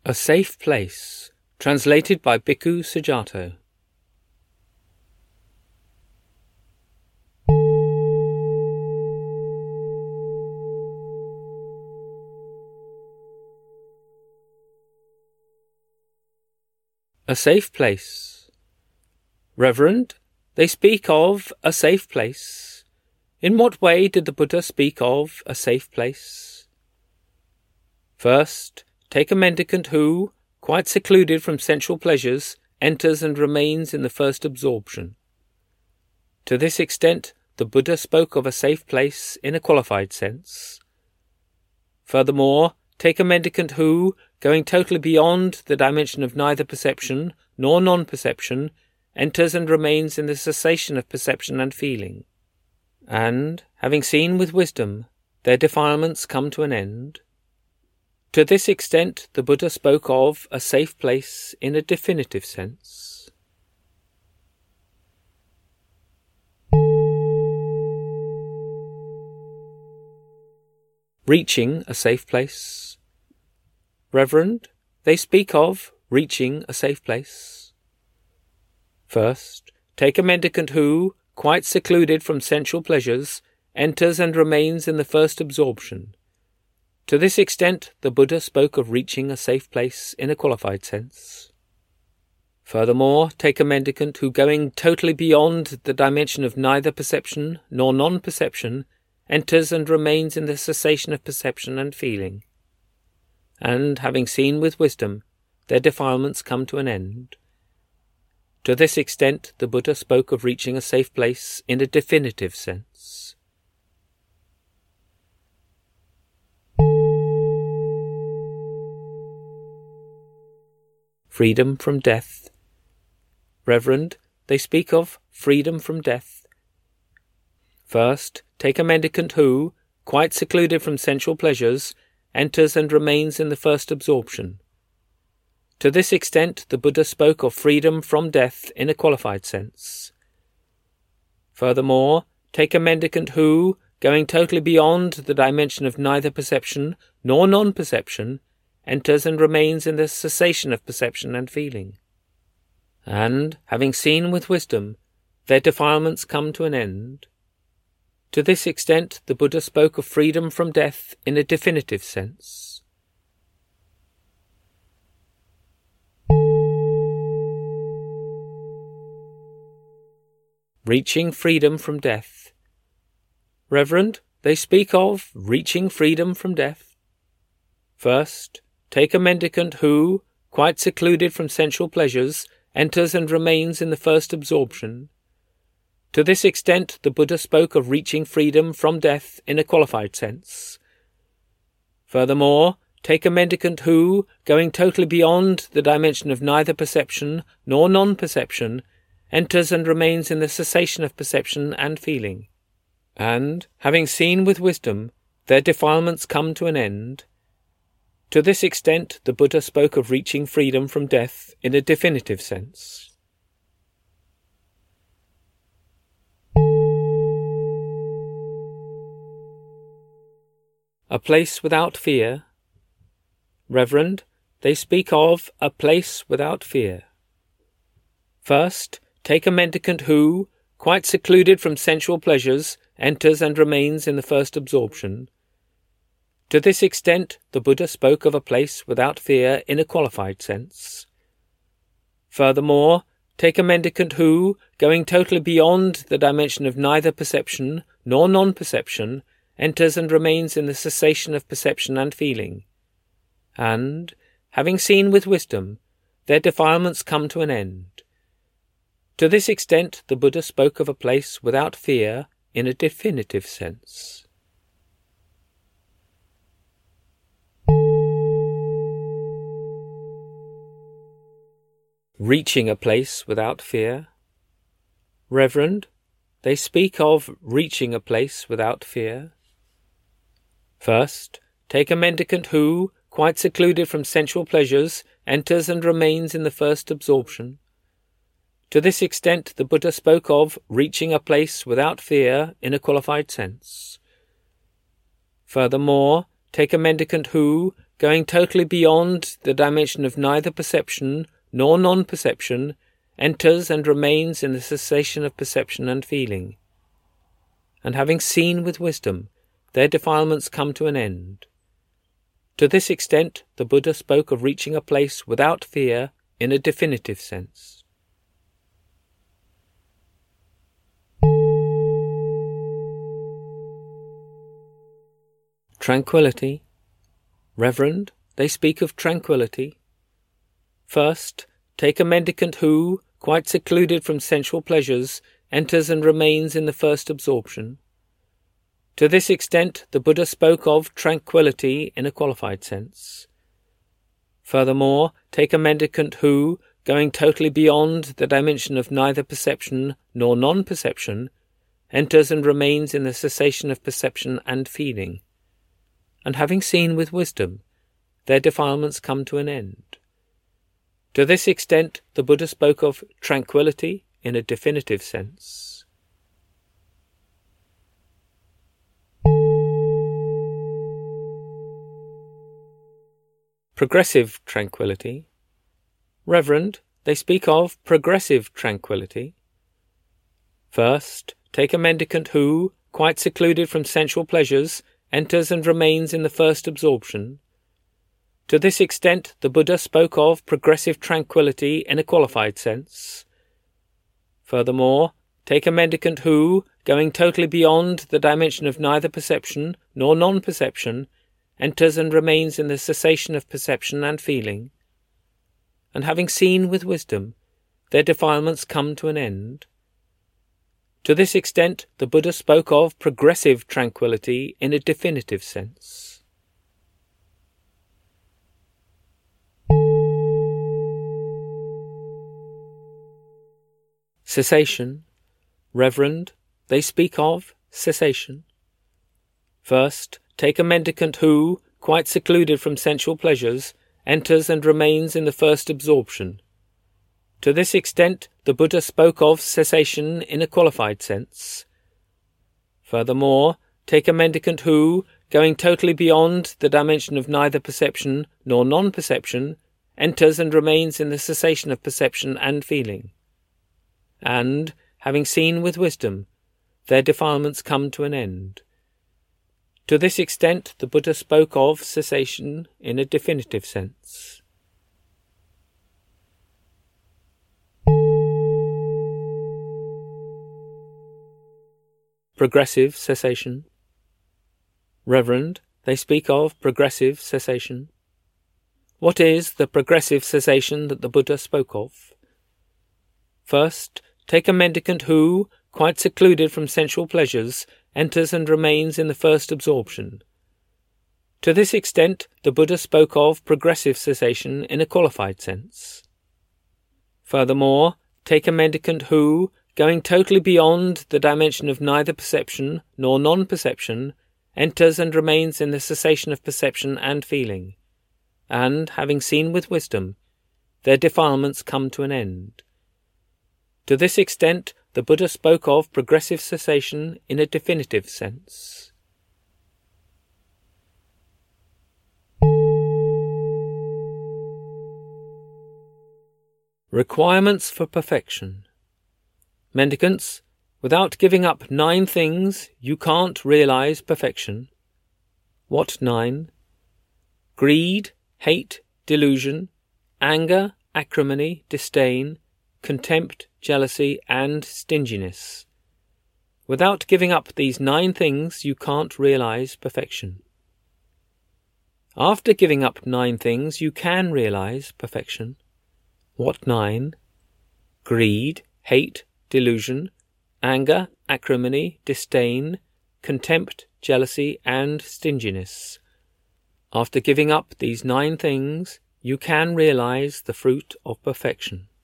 A Safe Place, translated by Bhikkhu Sujato. A safe place. Reverend, they speak of a safe place. In what way did the Buddha speak of a safe place? First, take a mendicant who, quite secluded from sensual pleasures, enters and remains in the first absorption. To this extent, the Buddha spoke of a safe place in a qualified sense. Furthermore, take a mendicant who, going totally beyond the dimension of neither perception nor non-perception, enters and remains in the cessation of perception and feeling. And, having seen with wisdom, their defilements come to an end. To this extent, the Buddha spoke of a safe place in a definitive sense. Reaching a safe place. Reverend, they speak of reaching a safe place. First, take a mendicant who, quite secluded from sensual pleasures, enters and remains in the first absorption. To this extent, the Buddha spoke of reaching a safe place in a qualified sense. Furthermore, take a mendicant who, going totally beyond the dimension of neither perception nor non-perception, enters and remains in the cessation of perception and feeling. And, having seen with wisdom, their defilements come to an end. To this extent, the Buddha spoke of reaching a safe place in a definitive sense. Freedom from death. Reverend, they speak of freedom from death. First, take a mendicant who, quite secluded from sensual pleasures, enters and remains in the first absorption. To this extent, the Buddha spoke of freedom from death in a qualified sense. Furthermore, take a mendicant who, going totally beyond the dimension of neither perception nor non-perception, enters and remains in the cessation of perception and feeling. And, having seen with wisdom, their defilements come to an end. To this extent, the Buddha spoke of freedom from death in a definitive sense. Reaching freedom from death. Reverend, they speak of reaching freedom from death. First, take a mendicant who, quite secluded from sensual pleasures, enters and remains in the first absorption. To this extent, the Buddha spoke of reaching freedom from death in a qualified sense. Furthermore, take a mendicant who, going totally beyond the dimension of neither perception nor non-perception, enters and remains in the cessation of perception and feeling. And, having seen with wisdom, their defilements come to an end. To this extent, the Buddha spoke of reaching freedom from death in a definitive sense. A place without fear. Reverend, they speak of a place without fear. First, take a mendicant who, quite secluded from sensual pleasures, enters and remains in the first absorption. To this extent, the Buddha spoke of a place without fear in a qualified sense. Furthermore, take a mendicant who, going totally beyond the dimension of neither perception nor non-perception, enters and remains in the cessation of perception and feeling. And, having seen with wisdom, their defilements come to an end. To this extent, the Buddha spoke of a place without fear in a definitive sense. Reaching a place without fear. Reverend, they speak of reaching a place without fear. First, take a mendicant who, quite secluded from sensual pleasures, enters and remains in the first absorption. To this extent, the Buddha spoke of reaching a place without fear in a qualified sense. Furthermore, take a mendicant who, going totally beyond the dimension of neither perception nor non-perception, enters and remains in the cessation of perception and feeling. And having seen with wisdom, their defilements come to an end. To this extent, the Buddha spoke of reaching a place without fear in a definitive sense. Tranquility. Reverend, they speak of tranquility. First, take a mendicant who, quite secluded from sensual pleasures, enters and remains in the first absorption. To this extent, the Buddha spoke of tranquility in a qualified sense. Furthermore, take a mendicant who, going totally beyond the dimension of neither perception nor non-perception, enters and remains in the cessation of perception and feeling. And having seen with wisdom, their defilements come to an end. To this extent, the Buddha spoke of tranquility in a definitive sense. Progressive tranquility. Reverend, they speak of progressive tranquility. First, take a mendicant who, quite secluded from sensual pleasures, enters and remains in the first absorption. To this extent, the Buddha spoke of progressive tranquility in a qualified sense. Furthermore, take a mendicant who, going totally beyond the dimension of neither perception nor non-perception, enters and remains in the cessation of perception and feeling. And having seen with wisdom, their defilements come to an end. To this extent, the Buddha spoke of progressive tranquility in a definitive sense. Cessation. Reverend, they speak of cessation. First, take a mendicant who, quite secluded from sensual pleasures, enters and remains in the first absorption. To this extent, the Buddha spoke of cessation in a qualified sense. Furthermore, take a mendicant who, going totally beyond the dimension of neither perception nor non-perception, enters and remains in the cessation of perception and feeling. And, having seen with wisdom, their defilements come to an end. To this extent, the Buddha spoke of cessation in a definitive sense. Progressive cessation. Reverend, they speak of progressive cessation. What is the progressive cessation that the Buddha spoke of? First, take a mendicant who, quite secluded from sensual pleasures, enters and remains in the first absorption. To this extent, the Buddha spoke of progressive cessation in a qualified sense. Furthermore, take a mendicant who, going totally beyond the dimension of neither perception nor non-perception, enters and remains in the cessation of perception and feeling. And, having seen with wisdom, their defilements come to an end. To this extent, the Buddha spoke of progressive cessation in a definitive sense. Requirements for perfection. Mendicants, without giving up 9 things, you can't realize perfection. What 9? Greed, hate, delusion, anger, acrimony, disdain, contempt, jealousy, and stinginess. Without giving up these 9 things, you can't realize perfection. After giving up 9 things, you can realize perfection. What 9? Greed, hate, delusion, anger, acrimony, disdain, contempt, jealousy, and stinginess. After giving up these 9 things, you can realize the fruit of perfection.